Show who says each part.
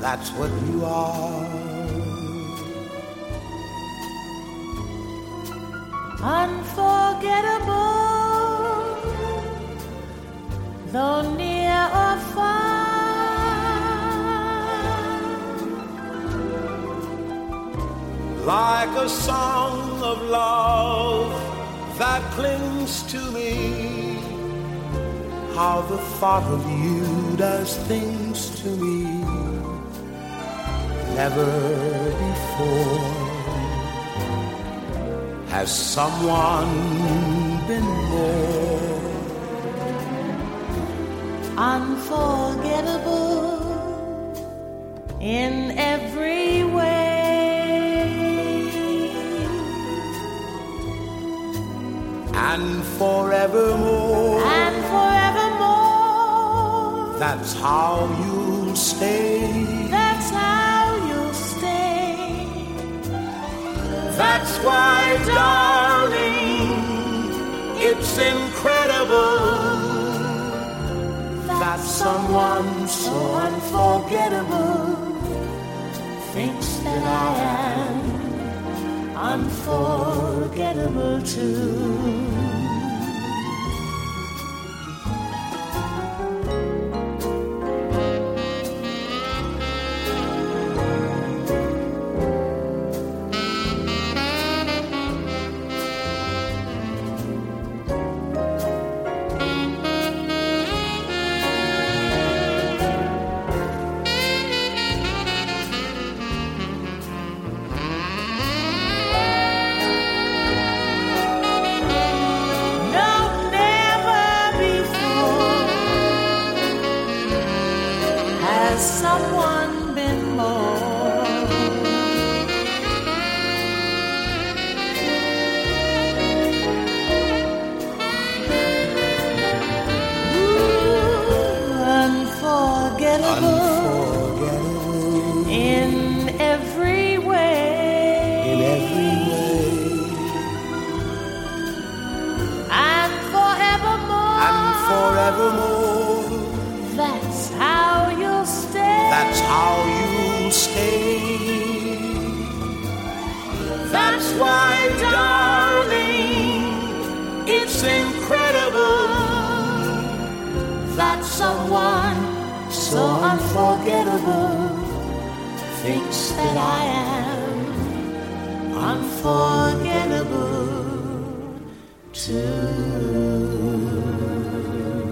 Speaker 1: that's what you are.
Speaker 2: Unforgettable, though near or far,
Speaker 1: like a song of love that clings to me. How the thought of you does things to me never before. Has someone been more
Speaker 2: unforgettable in every way,
Speaker 1: and forevermore?
Speaker 2: And forevermore,
Speaker 1: that's how you'll stay.
Speaker 2: That's how you'll stay.
Speaker 1: That's why, darling, it's incredible that someone so unforgettable
Speaker 2: thinks that I am unforgettable too. Someone been more unforgettable in every way, and forevermore, that's how you'll stay.
Speaker 1: That's how you'll stay. That's why, darling, it's incredible
Speaker 2: that someone so unforgettable thinks that I am unforgettable too.